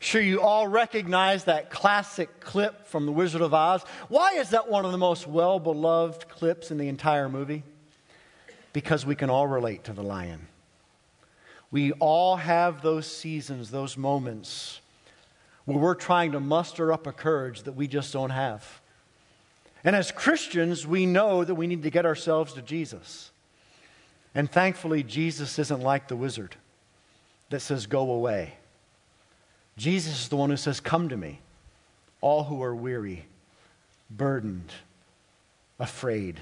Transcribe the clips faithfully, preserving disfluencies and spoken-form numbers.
Sure, you all recognize that classic clip from The Wizard of Oz. Why is that one of the most well-beloved clips in the entire movie? Because we can all relate to the lion. We all have those seasons, those moments where we're trying to muster up a courage that we just don't have. And as Christians, we know that we need to get ourselves to Jesus. And thankfully, Jesus isn't like the wizard that says, go away. Jesus is the one who says, come to me, all who are weary, burdened, afraid,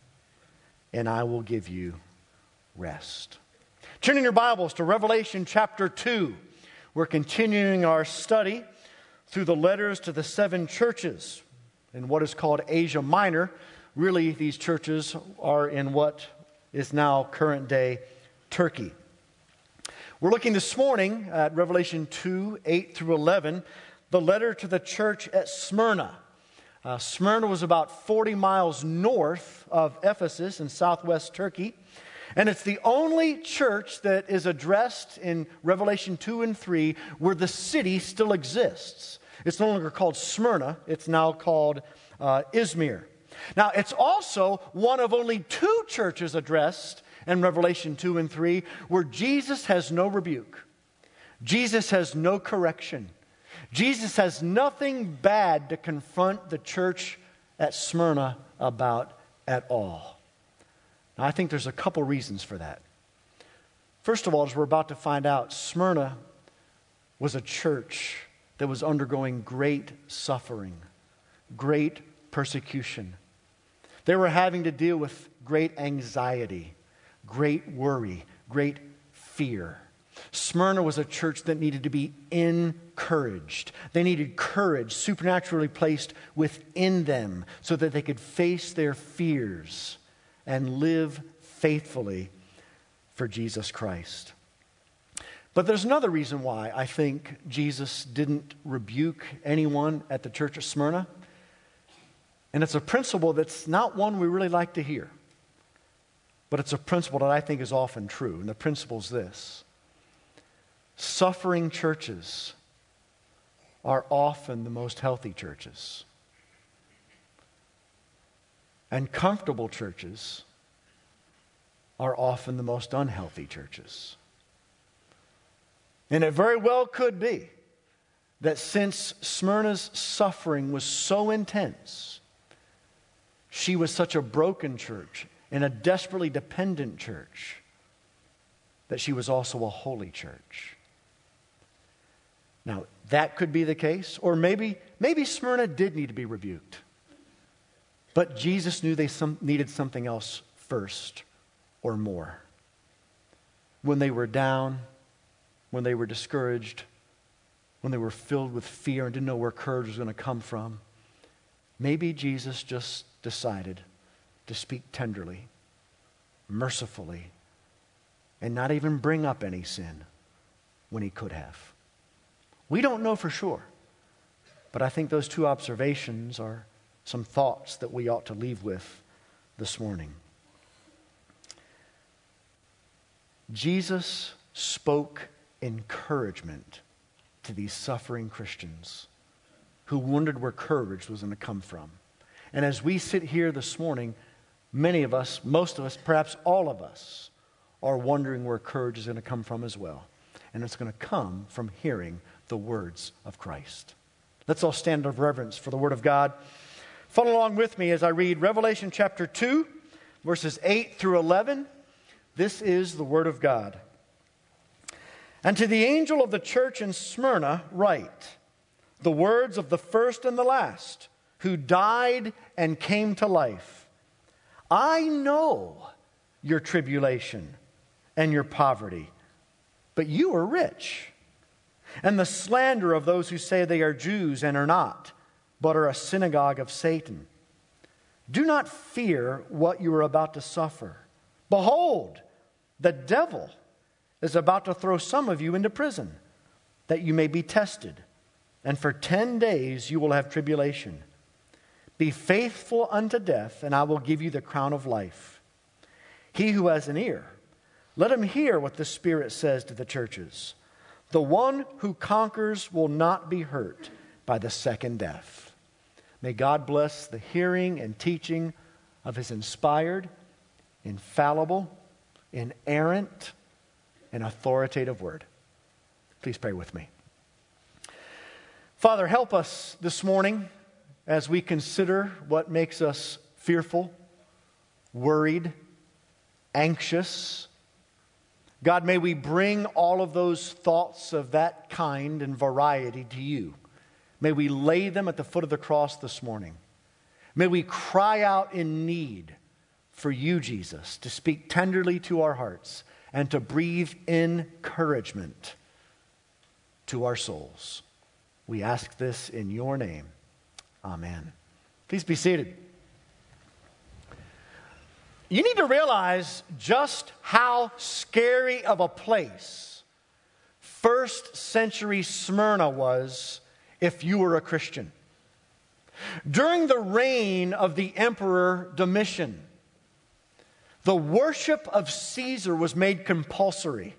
and I will give you rest. Turn in your Bibles to Revelation chapter two. We're continuing our study through the letters to the seven churches in what is called Asia Minor. Really, these churches are in what is now current-day Turkey. We're looking this morning at Revelation two, eight through eleven, the letter to the church at Smyrna. Uh, Smyrna was about forty miles north of Ephesus in southwest Turkey. And it's the only church that is addressed in Revelation two and three where the city still exists. It's no longer called Smyrna. It's now called uh, Izmir. Now, it's also one of only two churches addressed in Revelation two and three where Jesus has no rebuke. Jesus has no correction. Jesus has nothing bad to confront the church at Smyrna about at all. Now, I think there's a couple reasons for that. First of all, as we're about to find out, Smyrna was a church that was undergoing great suffering, great persecution. They were having to deal with great anxiety, great worry, great fear. Smyrna was a church that needed to be encouraged. They needed courage supernaturally placed within them so that they could face their fears and live faithfully for Jesus Christ. But there's another reason why I think Jesus didn't rebuke anyone at the church of Smyrna. And it's a principle that's not one we really like to hear. But it's a principle that I think is often true. And the principle is this: suffering churches are often the most healthy churches. And comfortable churches are often the most unhealthy churches. And it very well could be that since Smyrna's suffering was so intense, she was such a broken church and a desperately dependent church, that she was also a holy church. Now, that could be the case, or maybe, maybe Smyrna did need to be rebuked. But Jesus knew they some, needed something else first or more. When they were down, when they were discouraged, when they were filled with fear and didn't know where courage was going to come from, maybe Jesus just decided to speak tenderly, mercifully, and not even bring up any sin when he could have. We don't know for sure, but I think those two observations are some thoughts that we ought to leave with this morning. Jesus spoke encouragement to these suffering Christians who wondered where courage was going to come from. And as we sit here this morning, many of us, most of us, perhaps all of us, are wondering where courage is going to come from as well. And it's going to come from hearing the words of Christ. Let's all stand of reverence for the Word of God. Follow along with me as I read Revelation chapter two, verses eight through eleven. This is the Word of God. And to the angel of the church in Smyrna write, the words of the first and the last, who died and came to life. I know your tribulation and your poverty, but you are rich. And the slander of those who say they are Jews and are not, but are a synagogue of Satan. Do not fear what you are about to suffer. Behold, the devil is about to throw some of you into prison, that you may be tested. And for ten days you will have tribulation. Be faithful unto death, and I will give you the crown of life. He who has an ear, let him hear what the Spirit says to the churches. The one who conquers will not be hurt by the second death. May God bless the hearing and teaching of His inspired, infallible, inerrant, and authoritative word. Please pray with me. Father, help us this morning as we consider what makes us fearful, worried, anxious. God, may we bring all of those thoughts of that kind and variety to you. May we lay them at the foot of the cross this morning. May we cry out in need for you, Jesus, to speak tenderly to our hearts and to breathe encouragement to our souls. We ask this in your name. Amen. Please be seated. You need to realize just how scary of a place first century Smyrna was if you were a Christian. During the reign of the Emperor Domitian, the worship of Caesar was made compulsory.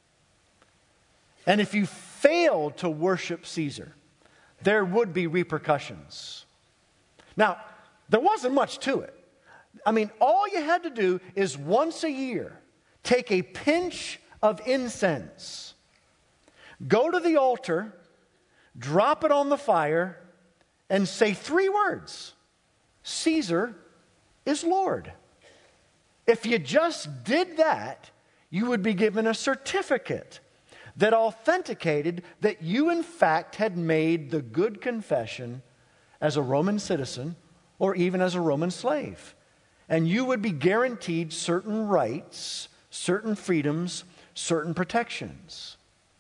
And if you failed to worship Caesar, there would be repercussions. Now, there wasn't much to it. I mean, all you had to do is once a year take a pinch of incense, go to the altar, drop it on the fire, and say three words: Caesar is Lord. If you just did that, you would be given a certificate that authenticated that you in fact had made the good confession as a Roman citizen or even as a Roman slave. And you would be guaranteed certain rights, certain freedoms, certain protections.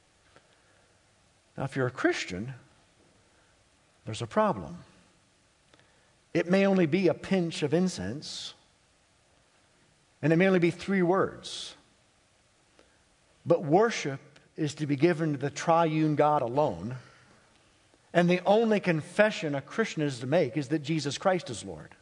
Now, if you're a Christian, there's a problem. It may only be a pinch of incense, and it may only be three words. But worship is to be given to the triune God alone, and the only confession a Christian is to make is that Jesus Christ is Lord.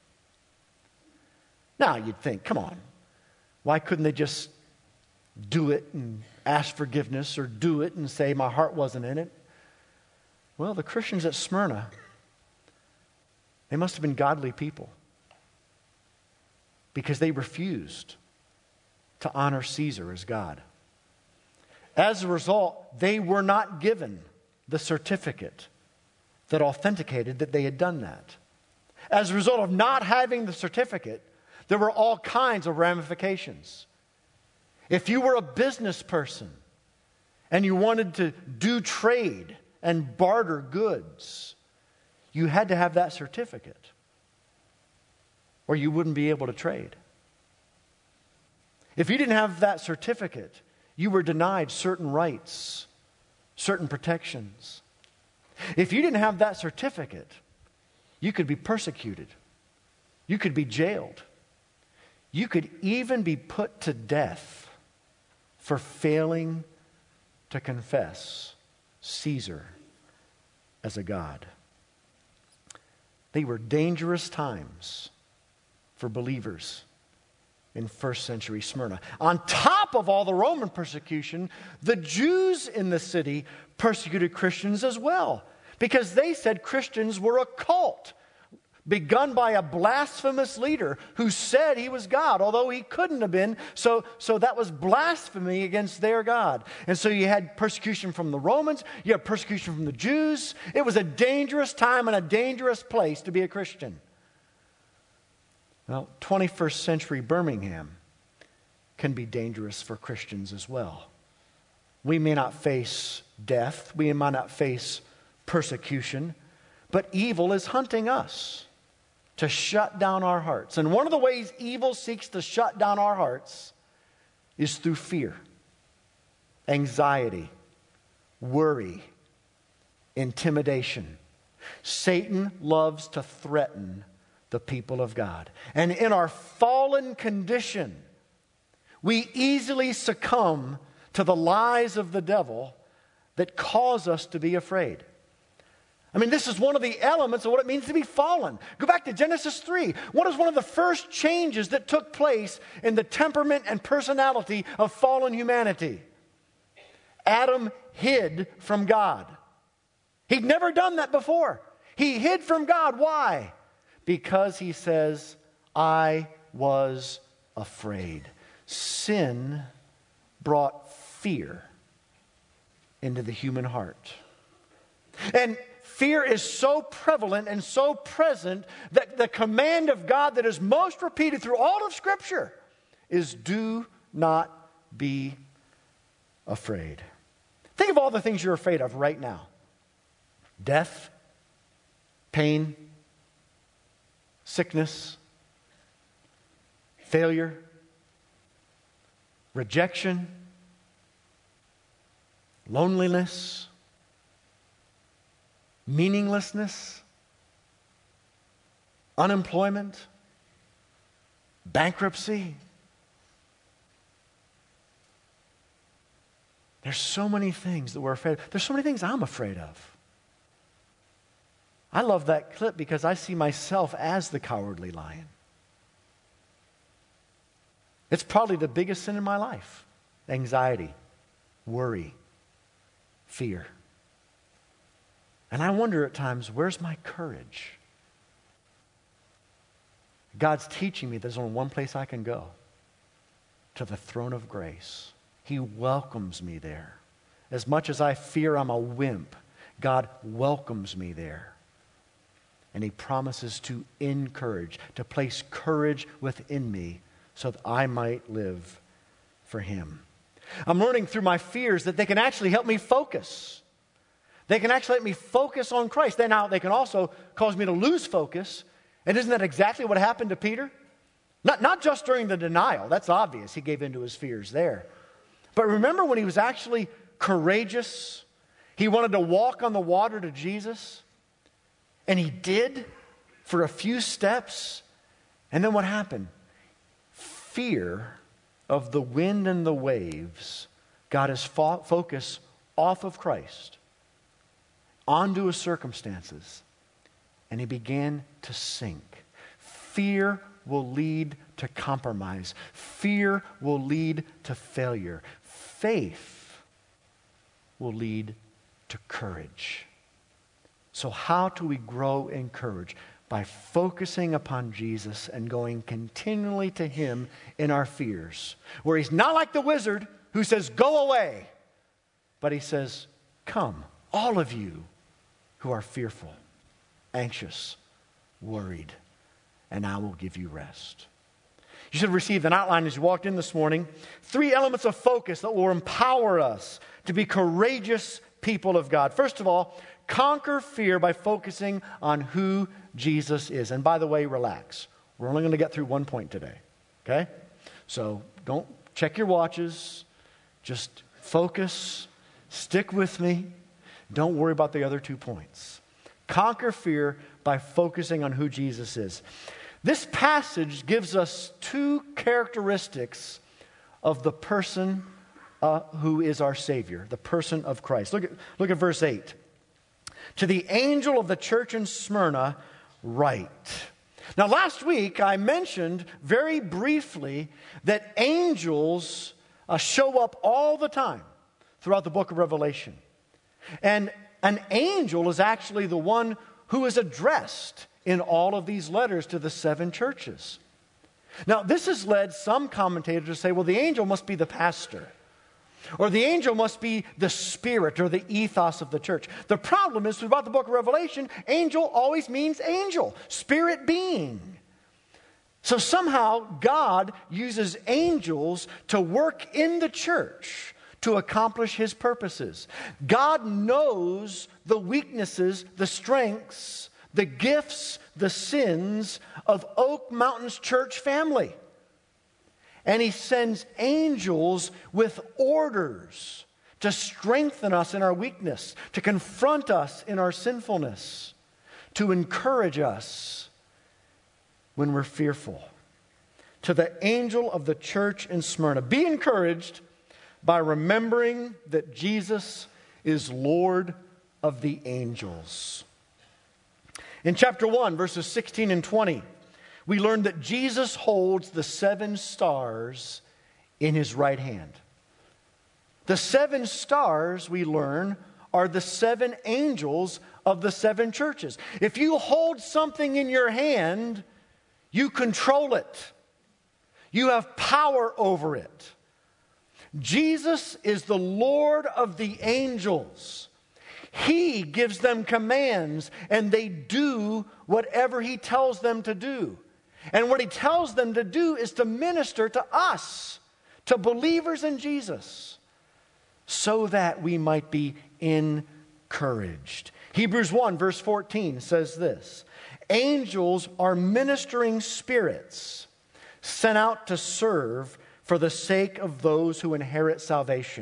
Now, you'd think, come on, why couldn't they just do it and ask forgiveness, or do it and say, my heart wasn't in it? Well, the Christians at Smyrna, they must have been godly people, because they refused to honor Caesar as God. As a result, they were not given the certificate that authenticated that they had done that. As a result of not having the certificate, there were all kinds of ramifications. If you were a business person and you wanted to do trade and barter goods, you had to have that certificate, or you wouldn't be able to trade. If you didn't have that certificate, you were denied certain rights, certain protections. If you didn't have that certificate, you could be persecuted. You could be jailed. You could even be put to death for failing to confess Caesar as a god. They were dangerous times for believers in first century Smyrna. On top of all the Roman persecution, the Jews in the city persecuted Christians as well, because they said Christians were a cult begun by a blasphemous leader who said he was God, although he couldn't have been. So, so that was blasphemy against their God. And so you had persecution from the Romans, you had persecution from the Jews. It was a dangerous time and a dangerous place to be a Christian. Well, twenty-first century Birmingham can be dangerous for Christians as well. We may not face death, we might not face persecution, but evil is hunting us to shut down our hearts. And one of the ways evil seeks to shut down our hearts is through fear, anxiety, worry, intimidation. Satan loves to threaten the people of God. And in our fallen condition, we easily succumb to the lies of the devil that cause us to be afraid. I mean, this is one of the elements of what it means to be fallen. Go back to Genesis three. What is one of the first changes that took place in the temperament and personality of fallen humanity? Adam hid from God. He'd never done that before. He hid from God. Why? Because he says, I was afraid. Sin brought fear into the human heart. And fear is so prevalent and so present that the command of God that is most repeated through all of Scripture is do not be afraid. Think of all the things you're afraid of right now. Death, pain, sickness, failure, rejection, loneliness, meaninglessness, unemployment, bankruptcy. There's so many things that we're afraid of. There's so many things I'm afraid of. I love that clip because I see myself as the cowardly lion. It's probably the biggest sin in my life. Anxiety, worry, fear. And I wonder at times, where's my courage? God's teaching me there's only one place I can go. To the throne of grace. He welcomes me there. As much as I fear I'm a wimp, God welcomes me there. And He promises to encourage, to place courage within me so that I might live for Him. I'm learning through my fears that they can actually help me focus. They can actually let me focus on Christ. Then now they can also cause me to lose focus. And isn't that exactly what happened to Peter? Not, not just during the denial. That's obvious. He gave in to his fears there. But remember when he was actually courageous? He wanted to walk on the water to Jesus. And he did for a few steps. And then what happened? Fear of the wind and the waves got his fo- focus off of Christ, onto his circumstances, and he began to sink. Fear will lead to compromise. Fear will lead to failure. Faith will lead to courage. So how do we grow in courage? By focusing upon Jesus and going continually to Him in our fears. Where He's not like the wizard who says, go away. But He says, come, all of you who are fearful, anxious, worried, and I will give you rest. You should have received an outline as you walked in this morning. Three elements of focus that will empower us to be courageous people of God. First of all, conquer fear by focusing on who Jesus is. And by the way, relax. We're only going to get through one point today. Okay? So don't check your watches. Just focus. Stick with me. Don't worry about the other two points. Conquer fear by focusing on who Jesus is. This passage gives us two characteristics of the person uh, who is our Savior, the person of Christ. Look at, look at verse eight. To the angel of the church in Smyrna, write. Now, last week I mentioned very briefly that angels uh, show up all the time throughout the book of Revelation. And an angel is actually the one who is addressed in all of these letters to the seven churches. Now, this has led some commentators to say, well, the angel must be the pastor. Or the angel must be the spirit or the ethos of the church. The problem is, throughout the book of Revelation, angel always means angel, spirit being. So somehow God uses angels to work in the church to accomplish His purposes. God knows the weaknesses, the strengths, the gifts, the sins of Oak Mountain's church family. And He sends angels with orders to strengthen us in our weakness, to confront us in our sinfulness, to encourage us when we're fearful. To the angel of the church in Smyrna, be encouraged by remembering that Jesus is Lord of the angels. In chapter one, verses sixteen and twenty, we learn that Jesus holds the seven stars in His right hand. The seven stars, we learn, are the seven angels of the seven churches. If you hold something in your hand, you control it. You have power over it. Jesus is the Lord of the angels. He gives them commands, and they do whatever He tells them to do. And what He tells them to do is to minister to us, to believers in Jesus, so that we might be encouraged. Hebrews one, verse fourteen says this: angels are ministering spirits sent out to serve for the sake of those who inherit salvation.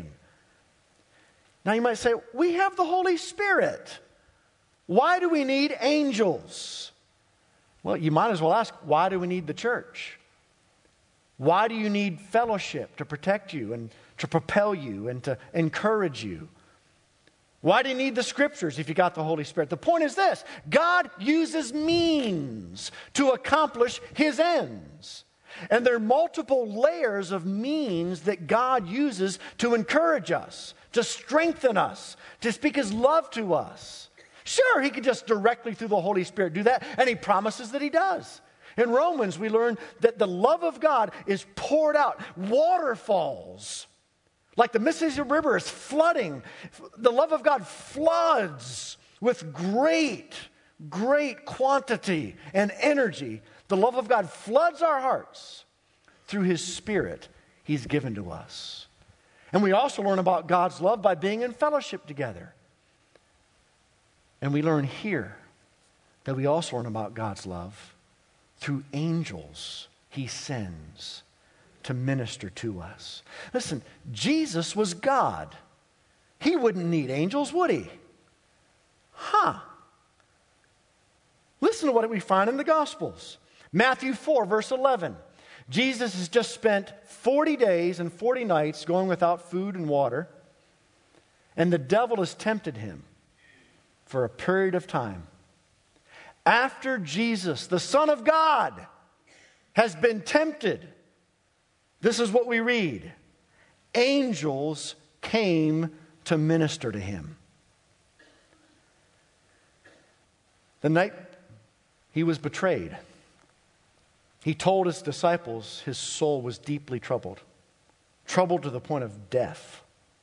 Now you might say, we have the Holy Spirit. Why do we need angels? Well, you might as well ask, why do we need the church? Why do you need fellowship to protect you and to propel you and to encourage you? Why do you need the scriptures if you got the Holy Spirit? The point is this: God uses means to accomplish His ends. And there are multiple layers of means that God uses to encourage us, to strengthen us, to speak His love to us. Sure, He could just directly through the Holy Spirit do that, and He promises that He does. In Romans, we learn that the love of God is poured out. Waterfalls, like the Mississippi River is flooding. The love of God floods with great, great quantity and energy. The love of God floods our hearts through His Spirit He's given to us. And we also learn about God's love by being in fellowship together. And we learn here that we also learn about God's love through angels He sends to minister to us. Listen, Jesus was God. He wouldn't need angels, would He? Huh. Listen to what we find in the Gospels. Matthew four, verse eleven. Jesus has just spent forty days and forty nights going without food and water, and the devil has tempted Him for a period of time. After Jesus, the Son of God, has been tempted, this is what we read: angels came to minister to Him. The night He was betrayed, He told His disciples His soul was deeply troubled, troubled to the point of death.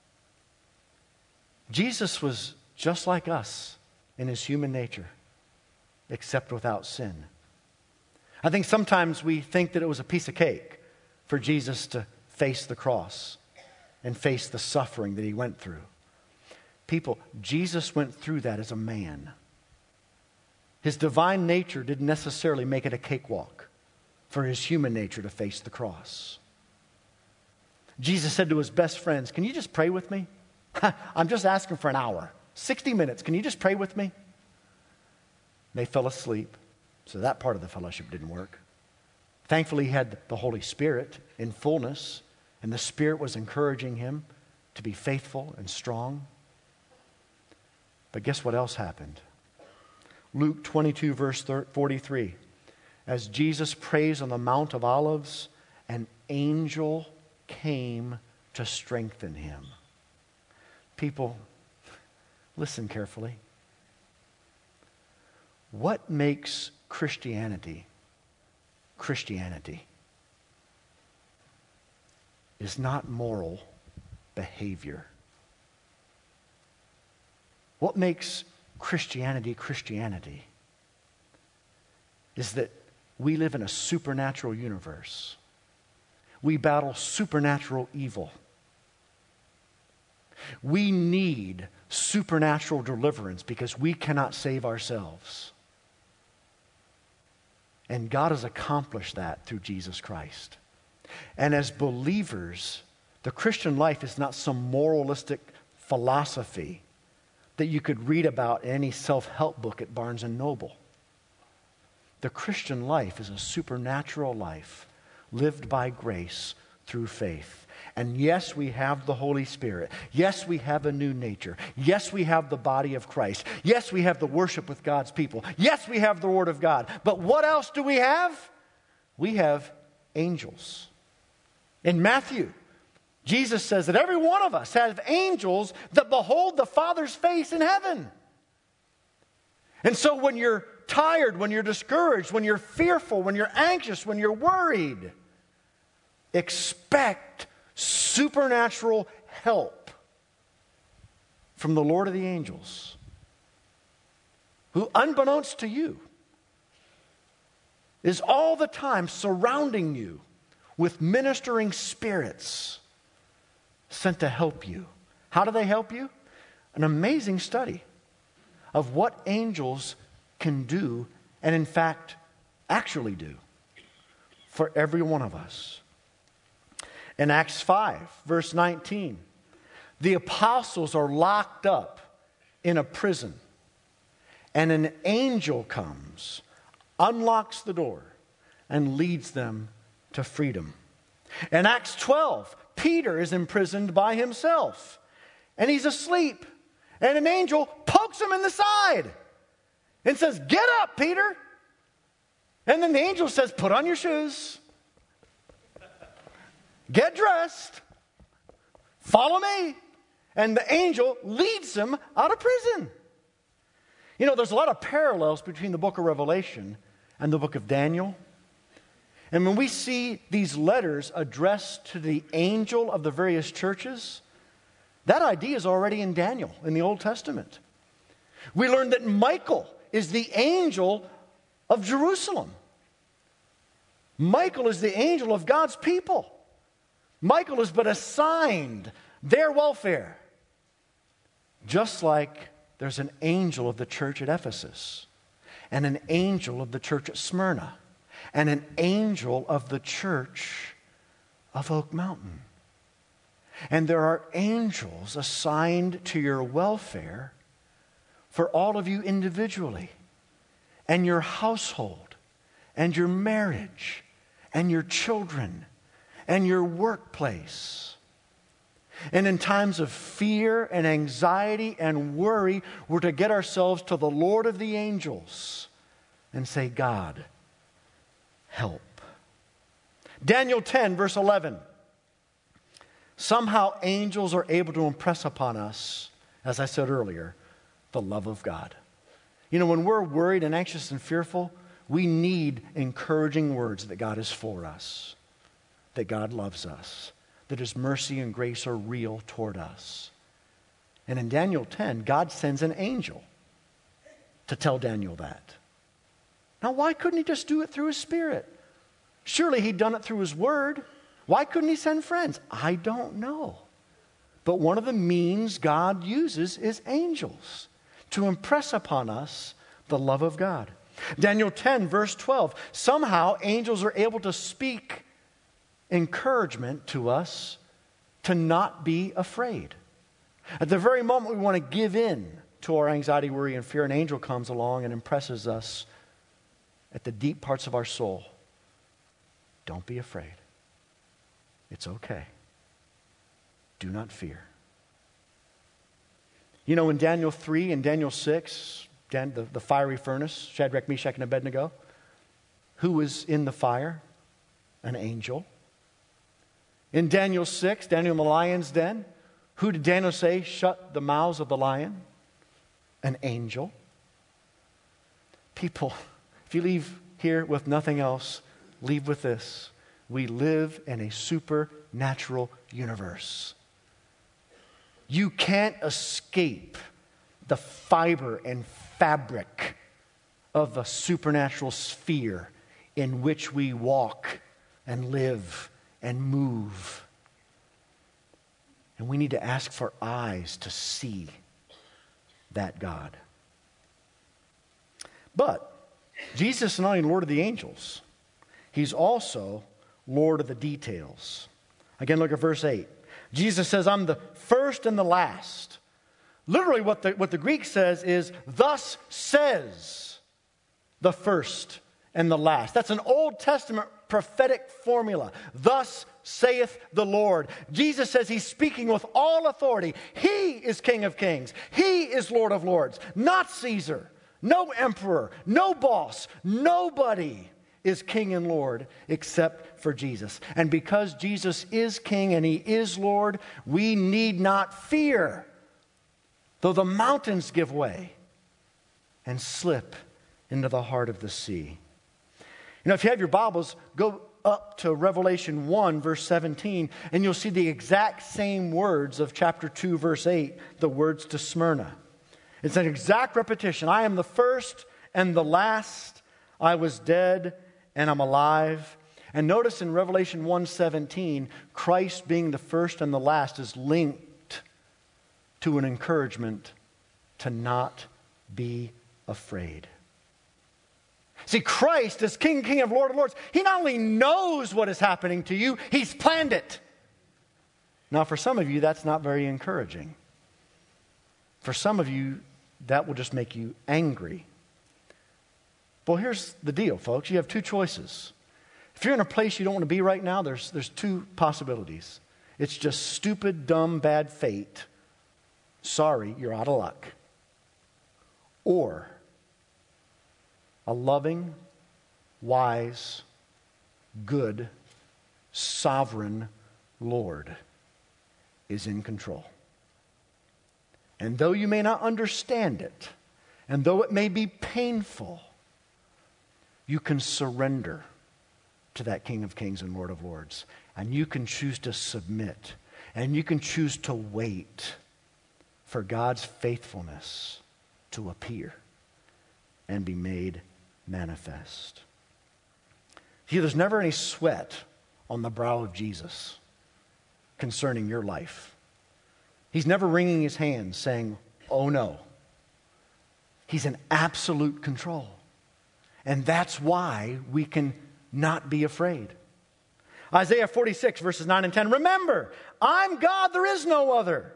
Jesus was just like us in His human nature, except without sin. I think sometimes we think that it was a piece of cake for Jesus to face the cross and face the suffering that He went through. People, Jesus went through that as a man. His divine nature didn't necessarily make it a cakewalk for His human nature to face the cross. Jesus said to His best friends, "Can you just pray with me? I'm just asking for an hour, sixty minutes. Can you just pray with me?" They fell asleep, so that part of the fellowship didn't work. Thankfully, He had the Holy Spirit in fullness, and the Spirit was encouraging him to be faithful and strong. But guess what else happened? Luke twenty-two, verse forty-three. As Jesus prays on the Mount of Olives, an angel came to strengthen Him. People, listen carefully. What makes Christianity Christianity is not moral behavior. What makes Christianity Christianity is that we live in a supernatural universe. We battle supernatural evil. We need supernatural deliverance because we cannot save ourselves. And God has accomplished that through Jesus Christ. And as believers, the Christian life is not some moralistic philosophy that you could read about in any self-help book at Barnes and Noble. The Christian life is a supernatural life lived by grace through faith. And yes, we have the Holy Spirit. Yes, we have a new nature. Yes, we have the body of Christ. Yes, we have the worship with God's people. Yes, we have the Word of God. But what else do we have? We have angels. In Matthew, Jesus says that every one of us have angels that behold the Father's face in heaven. And so when you're tired, when you're discouraged, when you're fearful, when you're anxious, when you're worried, expect supernatural help from the Lord of the angels, who, unbeknownst to you, is all the time surrounding you with ministering spirits sent to help you. How do they help you? An amazing study of what angels can do, and in fact, actually do for every one of us. In Acts five, verse nineteen, the apostles are locked up in a prison, and an angel comes, unlocks the door, and leads them to freedom. In Acts twelve, Peter is imprisoned by himself, and he's asleep, and an angel pokes him in the side and says, "Get up, Peter." And then the angel says, "Put on your shoes, get dressed, follow me." And the angel leads him out of prison. You know, there's a lot of parallels between the book of Revelation and the book of Daniel. And when we see these letters addressed to the angel of the various churches, that idea is already in Daniel in the Old Testament. We learned that Michael is the angel of Jerusalem. Michael is the angel of God's people. Michael has been assigned their welfare. Just like there's an angel of the church at Ephesus, and an angel of the church at Smyrna, and an angel of the church of Oak Mountain. And there are angels assigned to your welfare for all of you individually, and your household, and your marriage, and your children, and your workplace. And in times of fear and anxiety and worry, we're to get ourselves to the Lord of the angels and say, "God, help." Daniel ten, verse eleven. Somehow angels are able to impress upon us, as I said earlier, the love of God. You know, when we're worried and anxious and fearful, we need encouraging words that God is for us, that God loves us, that His mercy and grace are real toward us. And in Daniel ten, God sends an angel to tell Daniel that. Now, why couldn't He just do it through His Spirit? Surely He'd done it through His Word. Why couldn't He send friends? I don't know. But one of the means God uses is angels to impress upon us the love of God. Daniel ten, verse twelve. Somehow angels are able to speak encouragement to us to not be afraid. At the very moment we want to give in to our anxiety, worry, and fear, an angel comes along and impresses us at the deep parts of our soul. Don't be afraid. It's okay. Do not fear. You know, in Daniel three and Daniel six, Dan, the, the fiery furnace, Shadrach, Meshach, and Abednego, who was in the fire? An angel. In Daniel six, Daniel in the lion's den, who did Daniel say shut the mouths of the lion? An angel. People, if you leave here with nothing else, leave with this. We live in a supernatural universe. You can't escape the fiber and fabric of the supernatural sphere in which we walk and live and move. And we need to ask for eyes to see that God. But Jesus is not only Lord of the angels, He's also Lord of the details. Again, look at verse eight. Jesus says, "I'm the first and the last." Literally what the, what the Greek says is, "Thus says the first and the last." That's an Old Testament prophetic formula. "Thus saith the Lord." Jesus says He's speaking with all authority. He is King of kings. He is Lord of lords. Not Caesar. No emperor. No boss. Nobody. is King and Lord except for Jesus. And because Jesus is King and He is Lord, we need not fear, though the mountains give way and slip into the heart of the sea. You know, if you have your Bibles, go up to Revelation one, verse seventeen, and you'll see the exact same words of chapter two, verse eight, the words to Smyrna. It's an exact repetition. I am the first and the last. I was dead and I'm alive. And notice in Revelation one seventeen, Christ being the first and the last is linked to an encouragement to not be afraid. See, Christ as King, King of Lord of Lords, He not only knows what is happening to you, He's planned it. Now, for some of you, that's not very encouraging. For some of you, that will just make you angry. Well, here's the deal, folks. You have two choices. If you're in a place you don't want to be right now, there's, there's two possibilities. It's just stupid, dumb, bad fate. Sorry, you're out of luck. Or a loving, wise, good, sovereign Lord is in control. And though you may not understand it, and though it may be painful, you can surrender to that King of Kings and Lord of Lords. And you can choose to submit. And you can choose to wait for God's faithfulness to appear and be made manifest. See, there's never any sweat on the brow of Jesus concerning your life. He's never wringing His hands saying, oh no. He's in absolute control. And that's why we can not be afraid. Isaiah forty-six, verses nine and ten. Remember, I'm God, there is no other.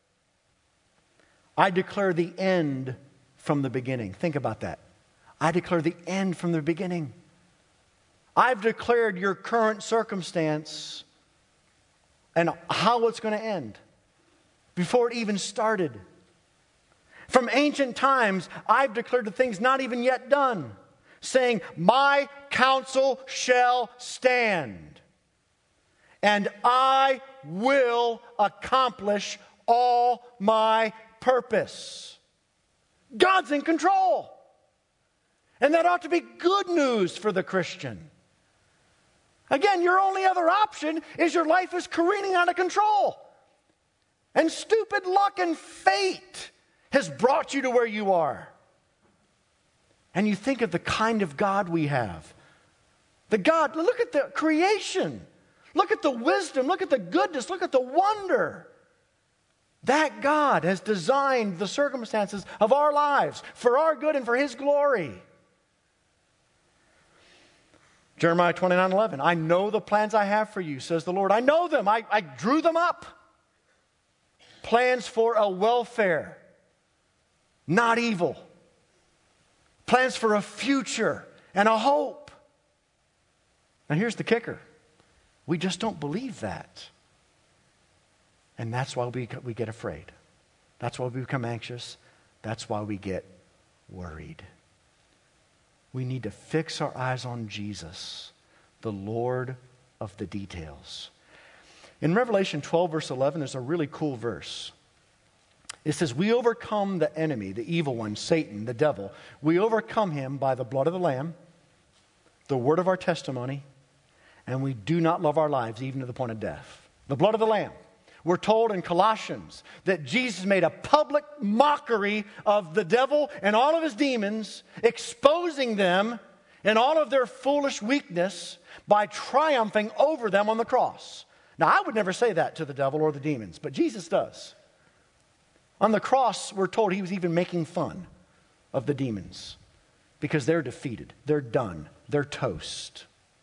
I declare the end from the beginning. Think about that. I declare the end from the beginning. I've declared your current circumstance and how it's going to end before it even started. From ancient times, I've declared the things not even yet done, saying, my counsel shall stand, and I will accomplish all my purpose. God's in control. And that ought to be good news for the Christian. Again, your only other option is your life is careening out of control. And stupid luck and fate has brought you to where you are. And you think of the kind of God we have. The God, look at the creation. Look at the wisdom. Look at the goodness. Look at the wonder. That God has designed the circumstances of our lives for our good and for His glory. Jeremiah twenty-nine eleven. I know the plans I have for you, says the Lord. I know them. I, I drew them up. Plans for a welfare, not evil. Plans for a future and a hope. Now here's the kicker. We just don't believe that. And that's why we, we get afraid. That's why we become anxious. That's why we get worried. We need to fix our eyes on Jesus, the Lord of the details. In Revelation twelve, verse eleven, there's a really cool verse. It says, we overcome the enemy, the evil one, Satan, the devil. We overcome him by the blood of the Lamb, the word of our testimony, and we do not love our lives even to the point of death. The blood of the Lamb. We're told in Colossians that Jesus made a public mockery of the devil and all of his demons, exposing them in all of their foolish weakness by triumphing over them on the cross. Now, I would never say that to the devil or the demons, but Jesus does. On the cross, we're told He was even making fun of the demons because they're defeated, they're done, they're toast.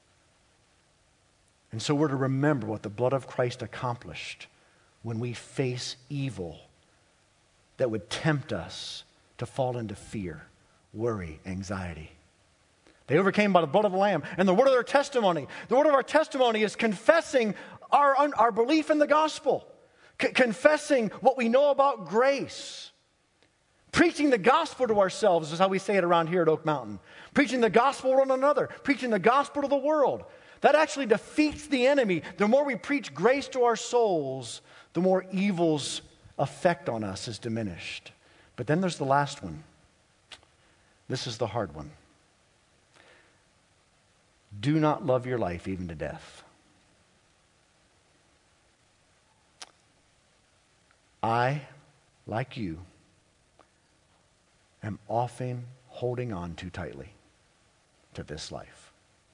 And so we're to remember what the blood of Christ accomplished when we face evil that would tempt us to fall into fear, worry, anxiety. They overcame by the blood of the Lamb and the word of their testimony. The word of our testimony is confessing our, our belief in the gospel, C- confessing what we know about grace, Preaching the gospel to ourselves is how we say it around here at Oak Mountain. Preaching the gospel to one another. Preaching the gospel to the world. That actually defeats the enemy. The more we preach grace to our souls, the more evil's effect on us is diminished. But then there's the last one. This is the hard one. Do not love your life even to death. I, like you, am often holding on too tightly to this life.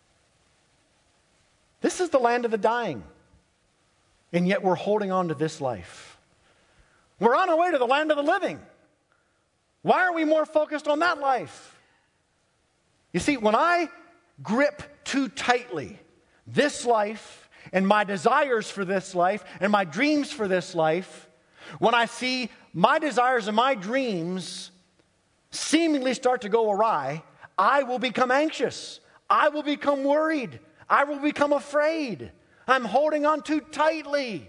This is the land of the dying, and yet we're holding on to this life. We're on our way to the land of the living. Why are we more focused on that life? You see, when I grip too tightly this life and my desires for this life and my dreams for this life, when I see my desires and my dreams seemingly start to go awry, I will become anxious. I will become worried. I will become afraid. I'm holding on too tightly.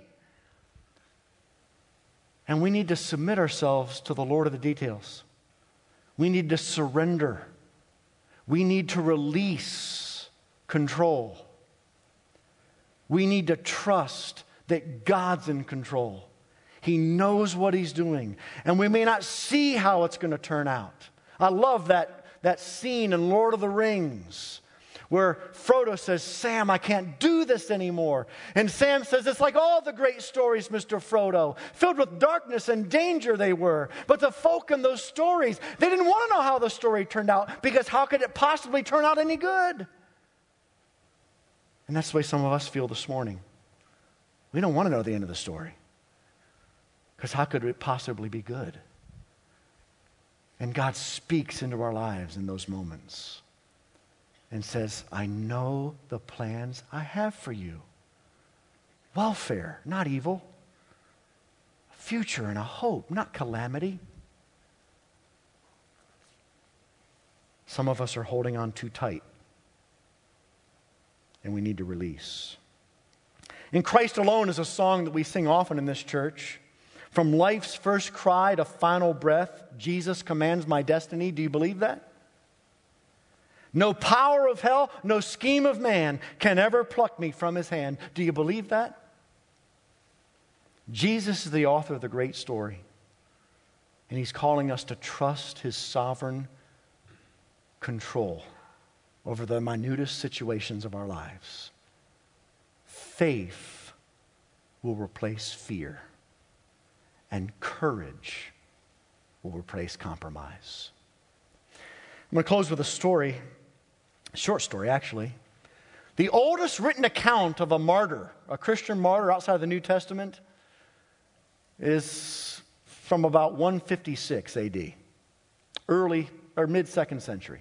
And we need to submit ourselves to the Lord of the details. We need to surrender. We need to release control. We need to trust that God's in control. He knows what He's doing. And we may not see how it's going to turn out. I love that, that scene in Lord of the Rings where Frodo says, Sam, I can't do this anymore. And Sam says, it's like all the great stories, Mister Frodo. Filled with darkness and danger they were. But the folk in those stories, they didn't want to know how the story turned out, because how could it possibly turn out any good? And that's the way some of us feel this morning. We don't want to know the end of the story, because how could it possibly be good? And God speaks into our lives in those moments and says, I know the plans I have for you. Welfare, not evil. A future and a hope, not calamity. Some of us are holding on too tight, and we need to release. In Christ Alone is a song that we sing often in this church. From life's first cry to final breath, Jesus commands my destiny. Do you believe that? No power of hell, no scheme of man can ever pluck me from His hand. Do you believe that? Jesus is the author of the great story. And He's calling us to trust His sovereign control over the minutest situations of our lives. Faith will replace fear. And courage will replace compromise. I'm going to close with a story. A short story, actually. The oldest written account of a martyr, a Christian martyr outside of the New Testament, is from about one fifty-six A D, early or mid-second century.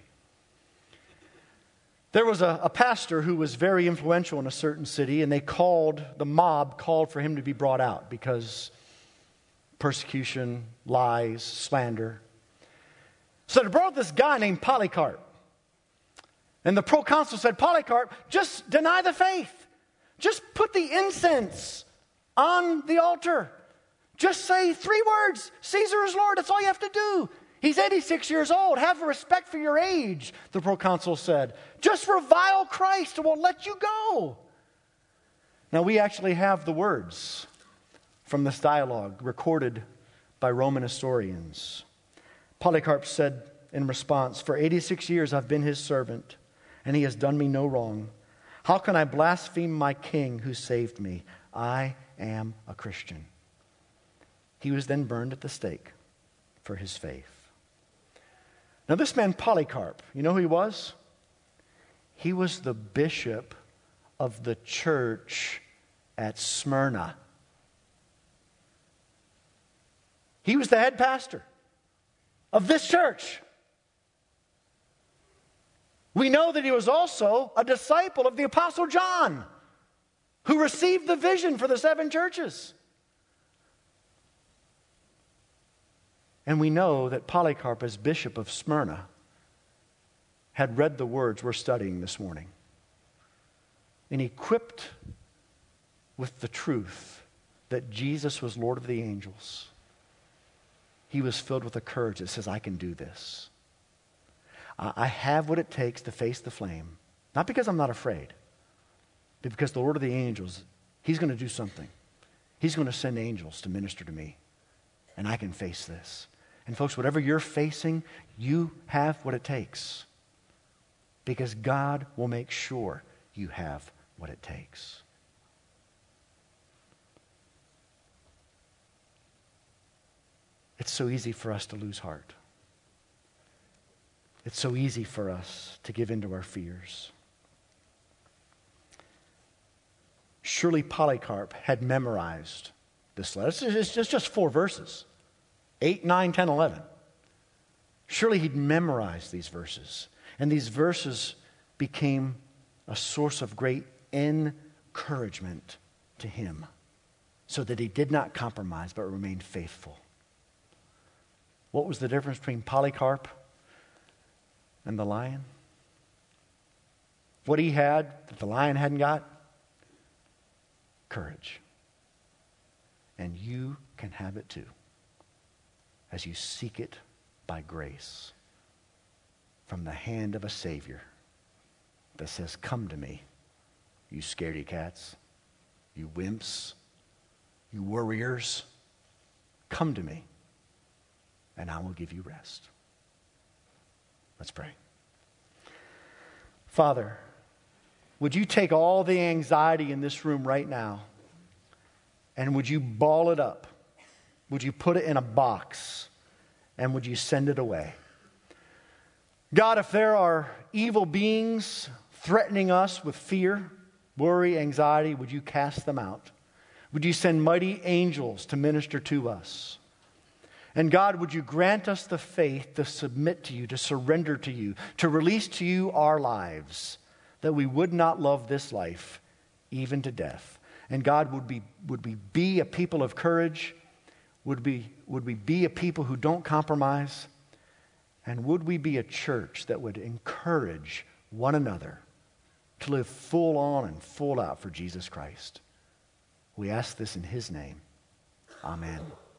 There was a, a pastor who was very influential in a certain city, and they called, the mob called for him to be brought out because persecution, lies, slander. So they brought this guy named Polycarp. And the proconsul said, Polycarp, just deny the faith. Just put the incense on the altar. Just say three words, Caesar is Lord. That's all you have to do. He's eighty-six years old. Have respect for your age, the proconsul said. Just revile Christ and we'll let you go. Now we actually have the words from this dialogue recorded by Roman historians. Polycarp said in response, for eighty-six years I've been his servant, and he has done me no wrong. How can I blaspheme my king who saved me? I am a Christian. He was then burned at the stake for his faith. Now this man Polycarp, you know who he was? He was the bishop of the church at Smyrna. He was the head pastor of this church. We know that he was also a disciple of the Apostle John, who received the vision for the seven churches. And we know that Polycarp, as bishop of Smyrna, had read the words we're studying this morning. And equipped with the truth that Jesus was Lord of the angels, he was filled with a courage that says, I can do this. I, I have what it takes to face the flame. Not because I'm not afraid, but because the Lord of the angels, he's going to do something. He's going to send angels to minister to me. And I can face this. And folks, whatever you're facing, you have what it takes. Because God will make sure you have what it takes. It's so easy for us to lose heart. It's so easy for us to give in to our fears. Surely Polycarp had memorized this letter. It's just, it's just four verses. eight, nine, ten, eleven. Surely he'd memorized these verses. And these verses became a source of great encouragement to him, so that he did not compromise but remained faithful. What was the difference between Polycarp and the lion? What he had that the lion hadn't got? Courage. And you can have it too, as you seek it by grace from the hand of a Savior that says, come to me, you scaredy cats, you wimps, you worriers, come to me, and I will give you rest. Let's pray. Father, would you take all the anxiety in this room right now, and would you ball it up? Would you put it in a box, and would you send it away? God, if there are evil beings threatening us with fear, worry, anxiety, would you cast them out? Would you send mighty angels to minister to us? And God, would you grant us the faith to submit to you, to surrender to you, to release to you our lives, that we would not love this life even to death. And God, would we, would we be a people of courage? Would we, would we be a people who don't compromise? And would we be a church that would encourage one another to live full on and full out for Jesus Christ? We ask this in his name. Amen.